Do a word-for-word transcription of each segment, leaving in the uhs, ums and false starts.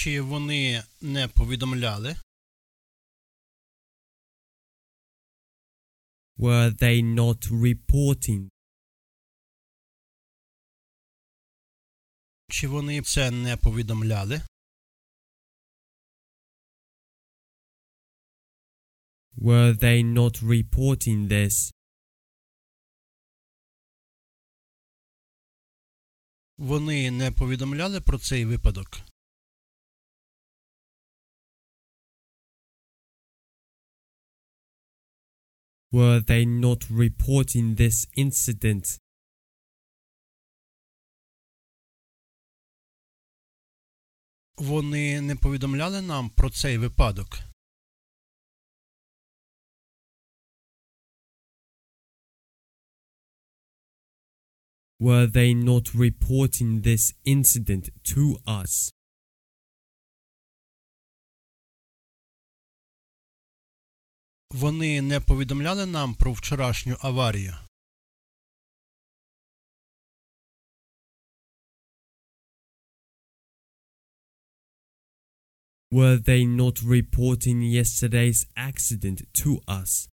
Чи вони не повідомляли? Were they not reporting? Чи вони це не повідомляли? Were they not reporting this? Вони не повідомляли про цей випадок? Were they not reporting this incident? Вони не повідомляли нам про цей випадок? Were they not reporting this incident to us? Вони не повідомляли нам про вчорашню аварію? Were they not reporting yesterday's accident to us?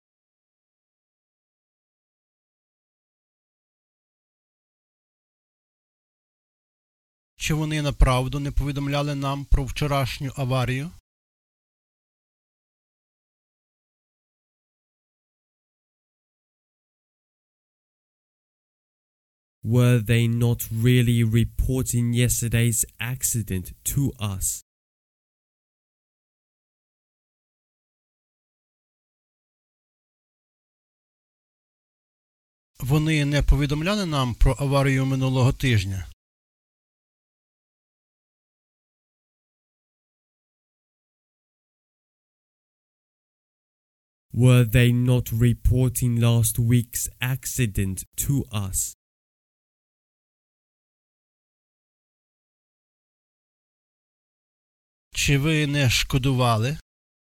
Чи вони направду не повідомляли нам про вчорашню аварію? Were they not really reporting yesterday's accident to us? Вони не повідомляли нам про аварію минулого тижня? Were they not reporting last week's accident to us? Чи ви не шкодували?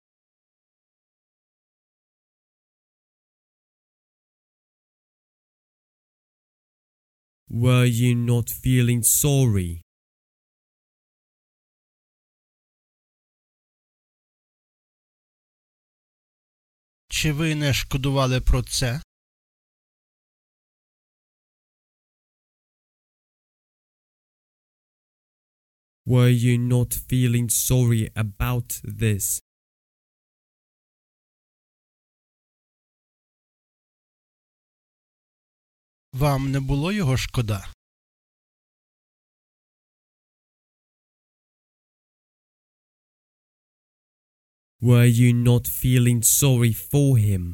Were you not feeling sorry? Чи ви не шкодували про це? Were you not feeling sorry about this? Вам не було його шкода? Were you not feeling sorry for him?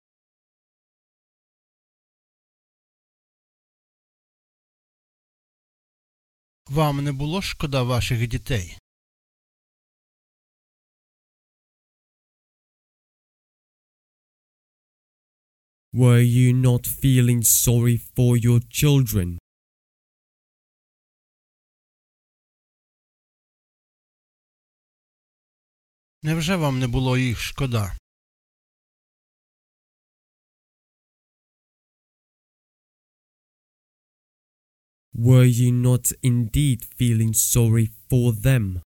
Вам не було шкода ваших дітей? Were you not feeling sorry for your children? Невже вам не було їх шкода? Were you not indeed feeling sorry for them?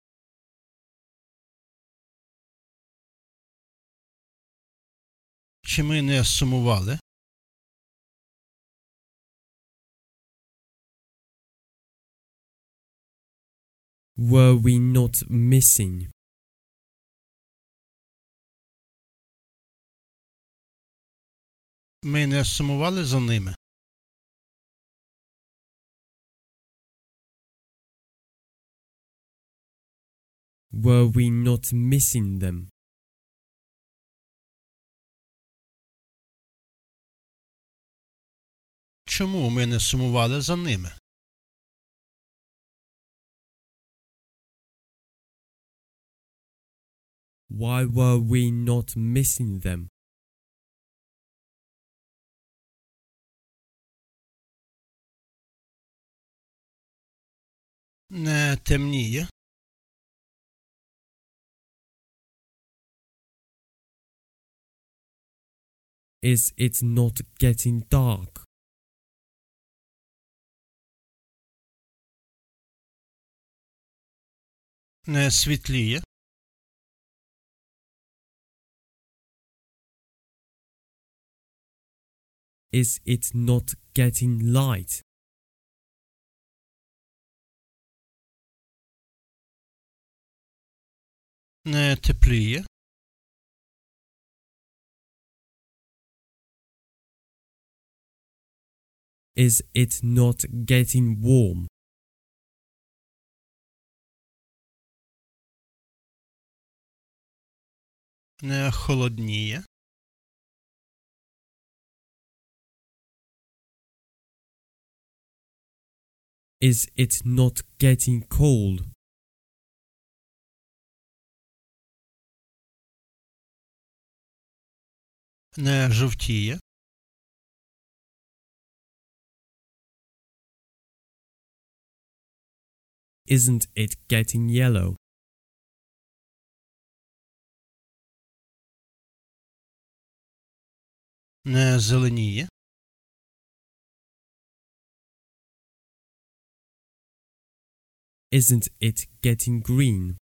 Чи ми не сумували? Were we not missing? Ми не сумували за ними? Were we not missing them? Чому ми не сумували за ними? Why were we not missing them? Не темніє? Is it not getting dark? Не світліє. Is it not getting light? Не тепліє. Is it not getting warm? Не холодніє. Is it not getting cold? Не жовтіє. Isn't it getting yellow? Не зеленіє. Isn't it getting green?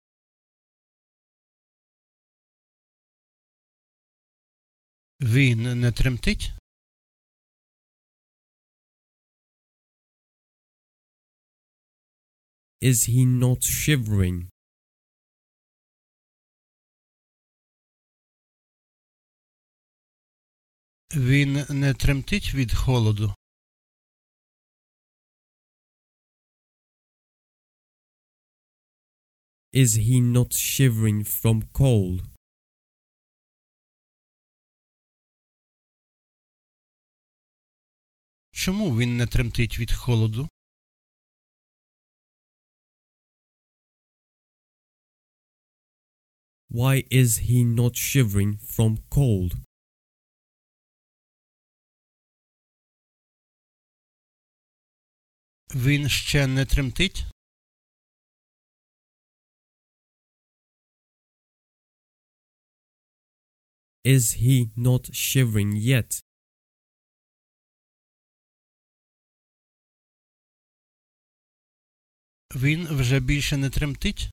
Він не тремтить. Is he not shivering? Він не тремтить від холоду. Is he not shivering from cold? Чому він не тремтить від холоду? Why is he not shivering from cold? Він ще не тремтить? Is he not shivering yet? Він вже більше не тремтить?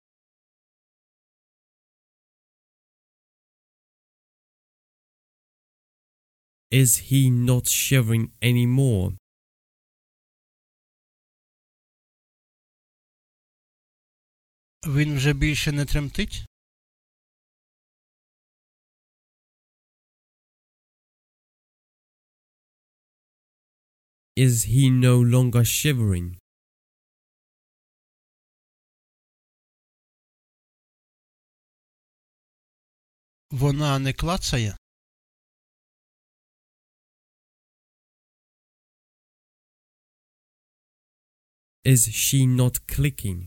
Is he not shivering anymore? Він вже більше не тремтить? Is he no longer shivering? Вона не клацає? Is she not clicking?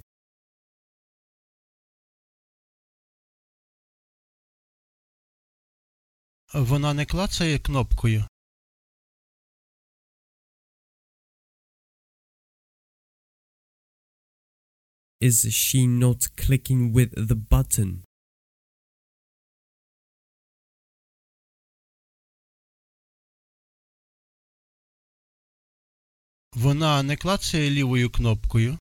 Вона не клацає кнопкою? Is she not clicking with the button? Вона не клацає лівою кнопкою?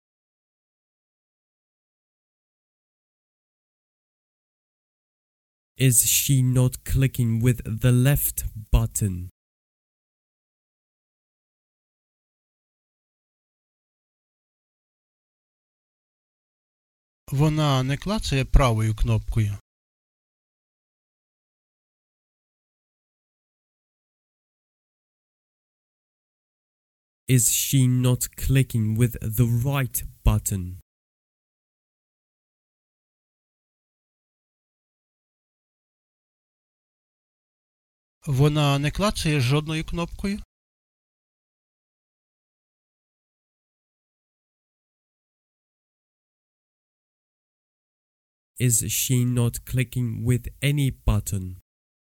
Is she not clicking with the left button? Вона не клацає правою кнопкою? Is she not clicking with the right button? Вона не клацає жодною кнопкою? Is she not clicking with any button?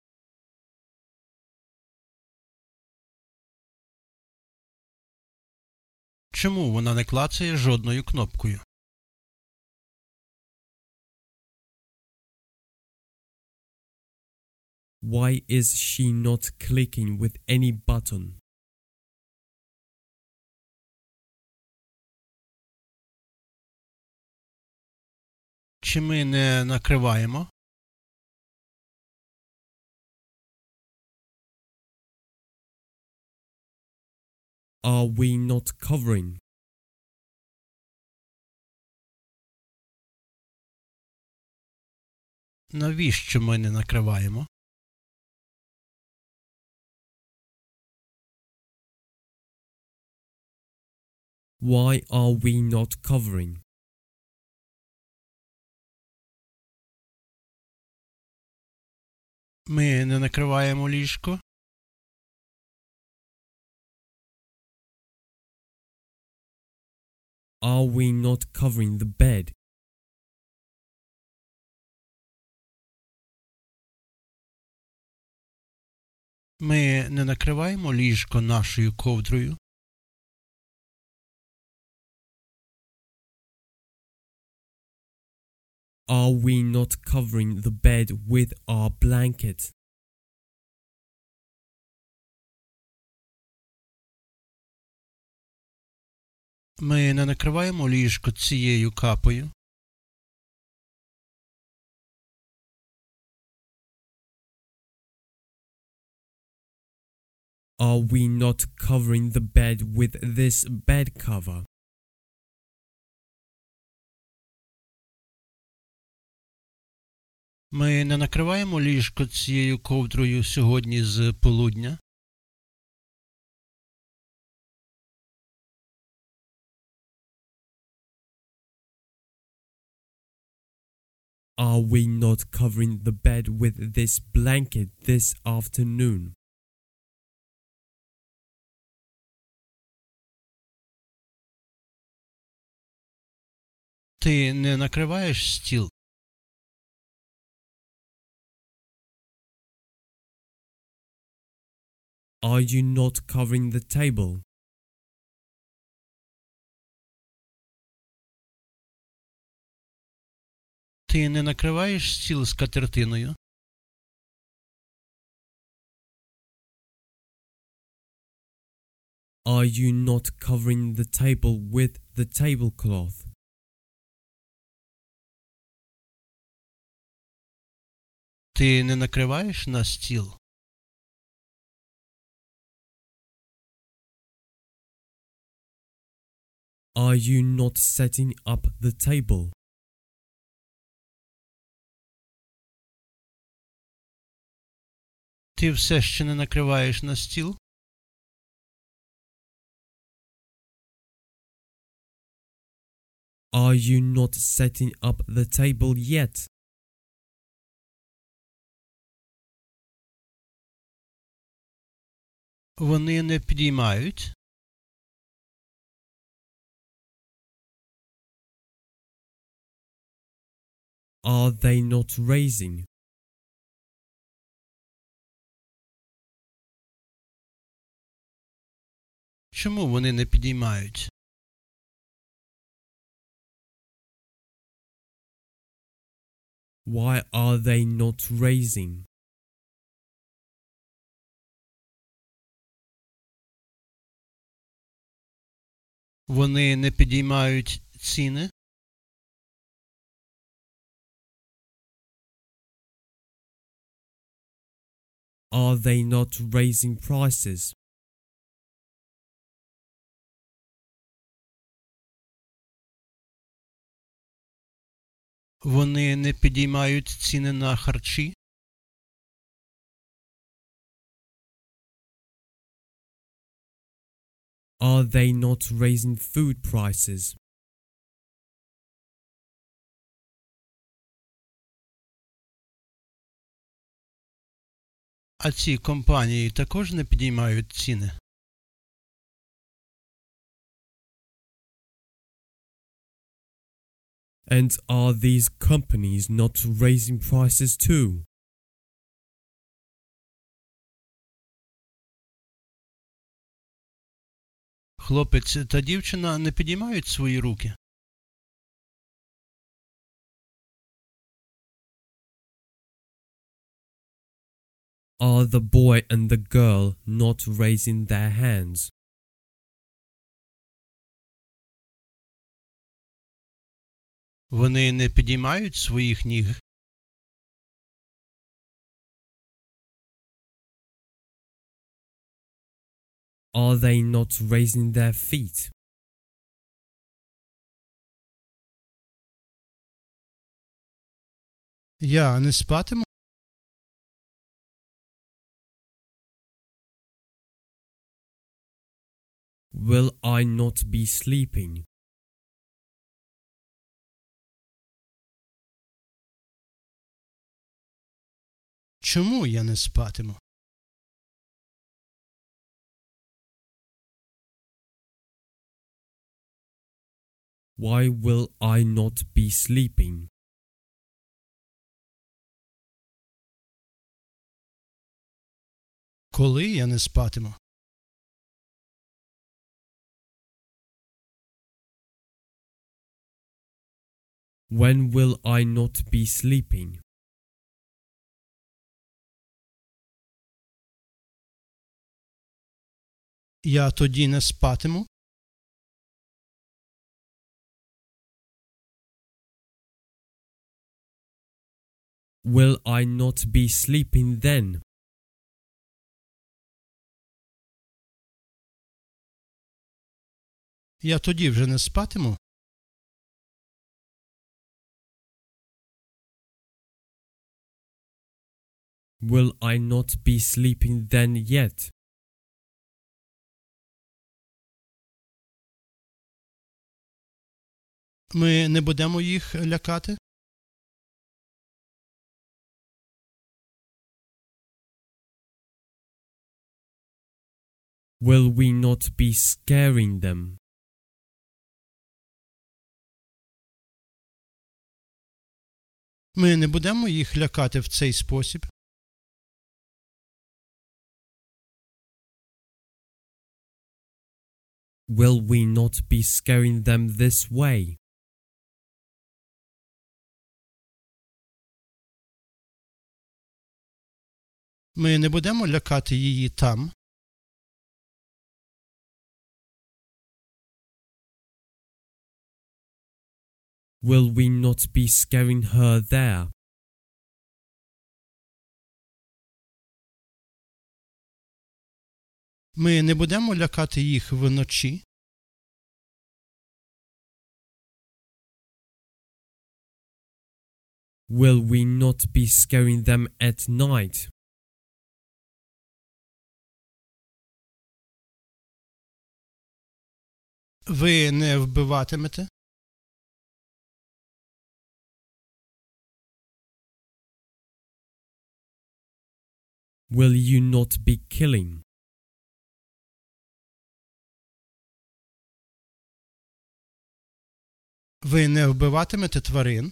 Чому вона не клацає жодною кнопкою? Why is she not clicking with any button? Чи ми не накриваємо? Are we not covering? Навіщо ми не накриваємо? Why are we not covering? Ми не накриваємо ліжко? Are we not covering the bed? Ми не накриваємо ліжко нашою ковдрою? Are we not covering the bed with our blanket? Ми не накриваємо ліжко цією капою? Are we not covering the bed with this bed cover? Ми не накриваємо ліжко цією ковдрою сьогодні з полудня? Are we not covering the bed with this blanket this afternoon? Ти не накриваєш стіл? Are you not covering the table? Ти не накриваєш стіл скатертиною? Are you not covering the table with the tablecloth? Ти не накриваєш на стіл? Are you not setting up the table? Ти все ще не накриваєш на стіл? Are you not setting up the table yet? Вони не підіймають? Are they not raising? Чому вони не підіймають? Why are they not raising? Вони не підіймають ціни? Are they not raising prices? Вони не підіймають ціни на харчі? Are they not raising food prices? А ці компанії також не підіймають ціни? And are these companies not raising prices too? Хлопець та дівчина не підіймають свої руки? Are the boy and the girl not raising their hands? Вони не підіймають своїх ніг? Are they not raising their feet? Я не спатиму? Will I not be sleeping? Чому я не спатиму? Why will I not be sleeping? Коли я не спатиму? When will I not be sleeping? Я тоді не спатиму? Will I not be sleeping then? Я тоді вже не спатиму? Will I not be sleeping then yet? Ми не будемо їх лякати? Will we not be scaring them? Ми не будемо їх лякати в цей спосіб? Will we not be scaring them this way? Ми не будемо лякати її там? Will we not be scaring her there? Ми не будемо лякати їх вночі? Will we not be scaring them at night? Ви не вбиватимете? Will you not be killing? Ви не вбиватимете тварин?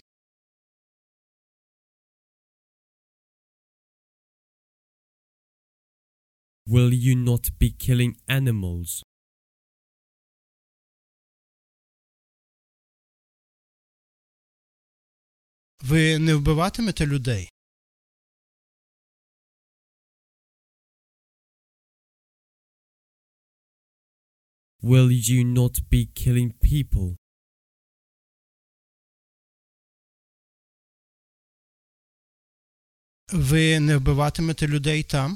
Will you not be killing animals? Ви не вбиватимете людей? Will you not be killing people? Ви не вбиватимете людей там?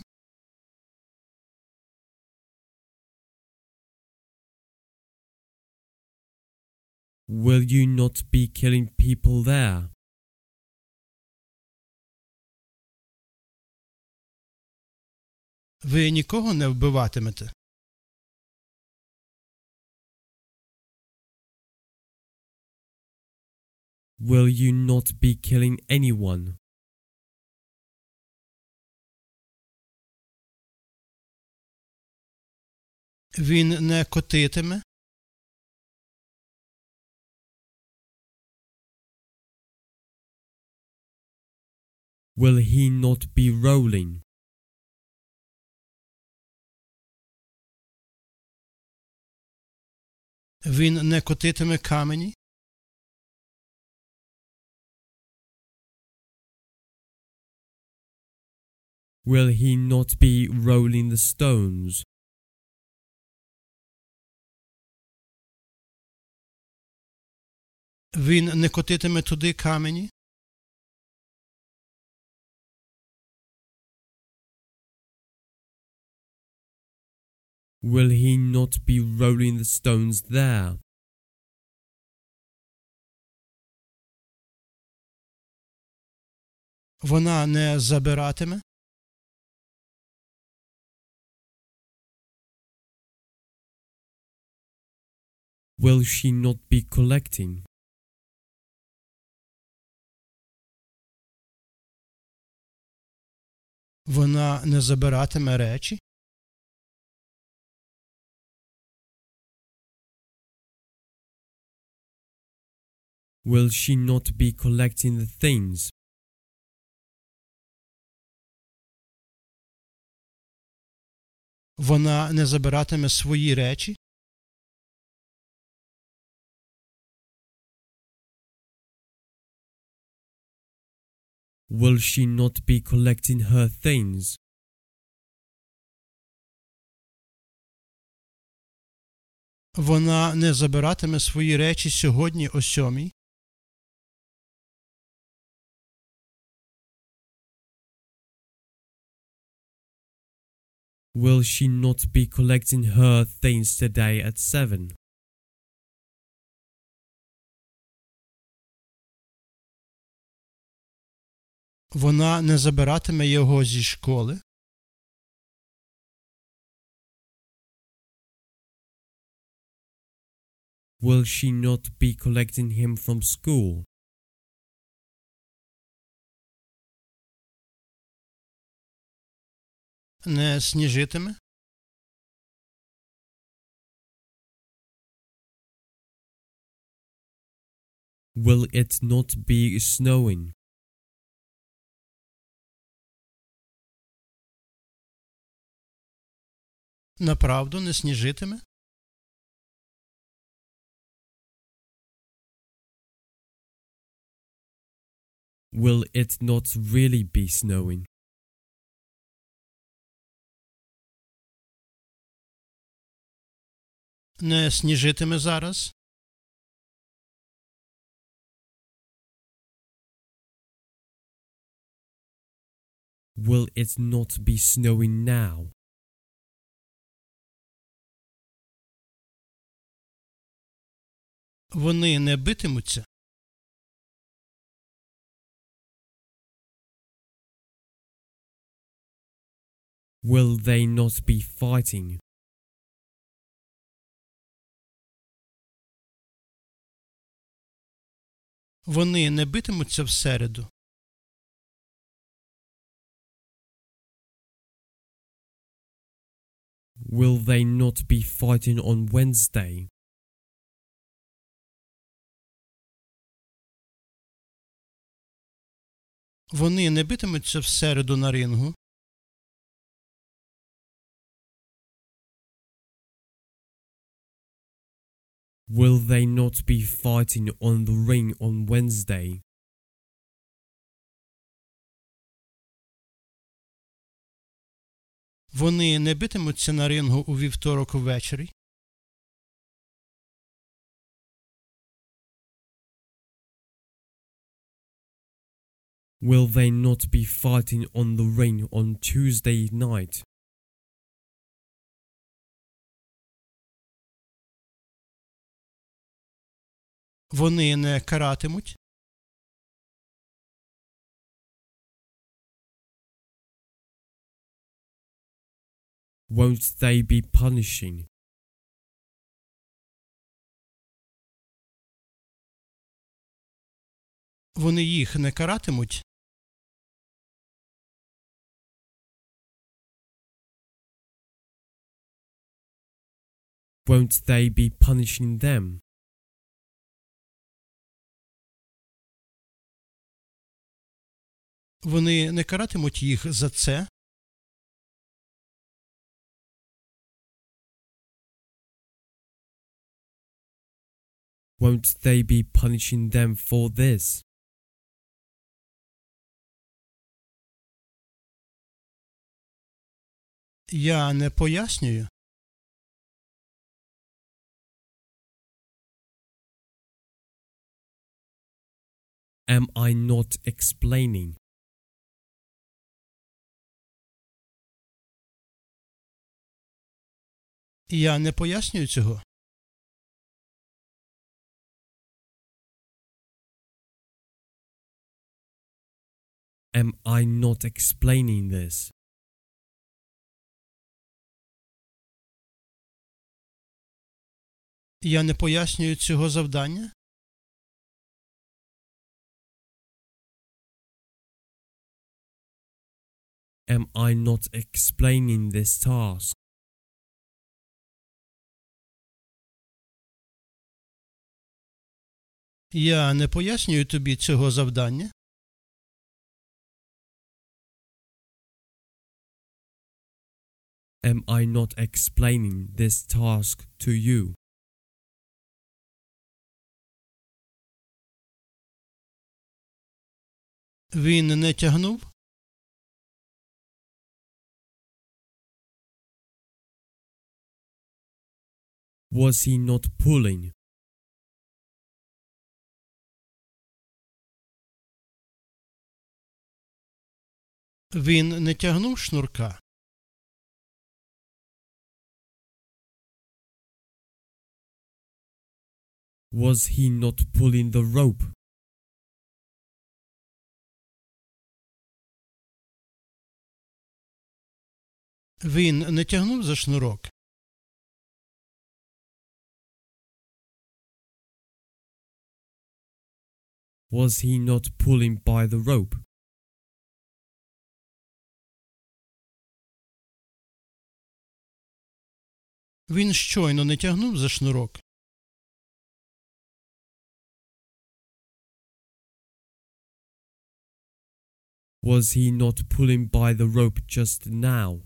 Will you not be killing people there? Ви нікого не вбиватимете? Will you not be killing anyone? Він не котитиме? Will he not be rolling? Він не котитиме камені? Will he not be rolling the stones? Він не котитиме туди камені? Will he not be rolling the stones there? Вона не забиратиме? Will she not be collecting? Вона не забиратиме речі? Will she not be collecting the things? Вона не забиратиме свої речі? Will she not be collecting her things? Вона не забиратиме свої речі сьогодні о сьомій? Will she not be collecting her things today at seven? Вона не забиратиме його зі школи? Will she not be collecting him from school? Не сніжитиме? Will it not be snowing? Направду не сніжитиме? Will it not really be snowing? Не сніжитиме зараз? Will it not be snowing now? Вони не битимуться? Will they not be fighting? Вони не битимуться в середу? Will they not be fighting on Wednesday? Вони не битимуться в середу на рингу? Will they not be fighting on the ring on Wednesday? Вони не битимуться на рингу у вівторок ввечері? Will they not be fighting on the ring on Tuesday night? Вони не каратимуть? Won't they be punishing? Вони їх не каратимуть? Won't they be punishing them? Вони не каратимуть їх за це? Won't they be punishing them for this? Я не пояснюю. Am I not explaining? Я не пояснюю цього. Am I not explaining this? Я не пояснюю цього завдання. Am I not explaining this task? Я не пояснюю тобі цього завдання. Am I not explaining this task to you? Він не тягнув. Was he not pulling? Він не тягнув шнурка. Was he not pulling the rope? Він не тягнув за шнурок. Was he not pulling by the rope? Він щойно не тягнув за шнурок. Was he not pulling by the rope just now?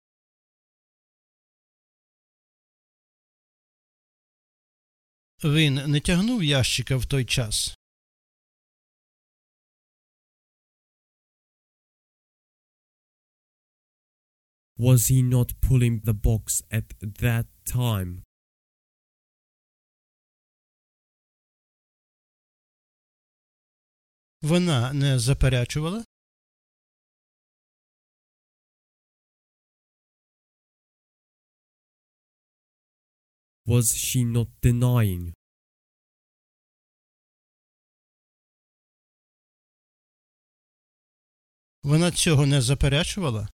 Він не тягнув ящика в той час. Was he not pulling the box at that time? Вона не заперечувала. Was she not denying? Вона цього не заперечувала.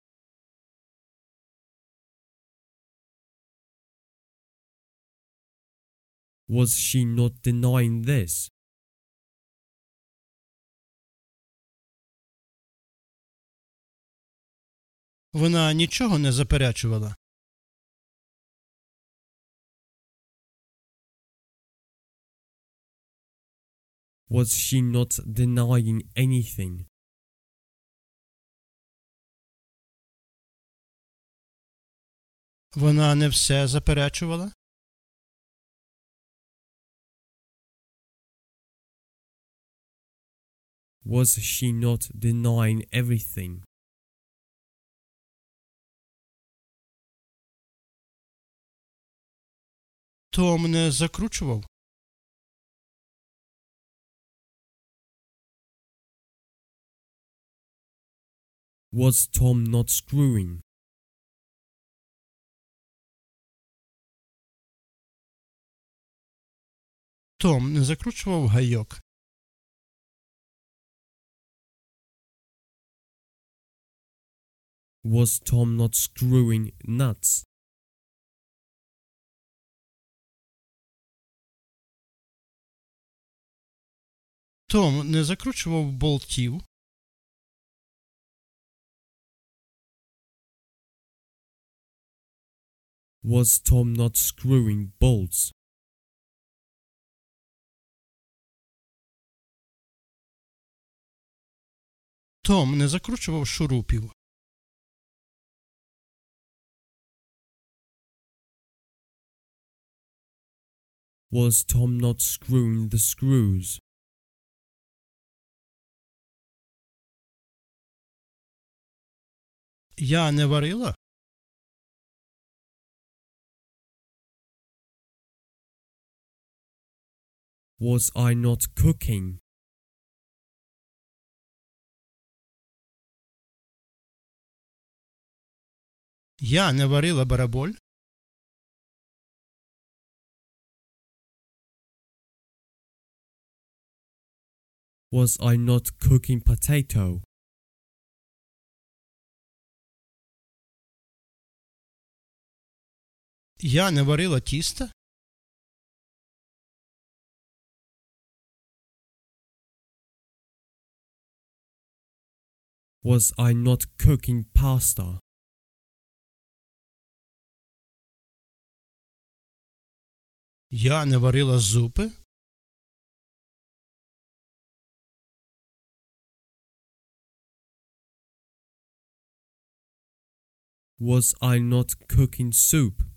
Was she not denying this? Вона нічого не заперечувала. Was she not denying anything? Вона не все заперечувала. Was she not denying everything? Том не закручував. Was Tom not screwing? Том не закручував гайок. Was Tom not screwing nuts? Том не закручував болтів. Was Tom not screwing bolts? Том не закручував шурупів. Was Tom not screwing the screws? Я не варила. Was I not cooking? Я не варила бараболь. Was I not cooking potato? Я не варила тісто. Was I not cooking pasta? Я не варила зупи. Was I not cooking soup?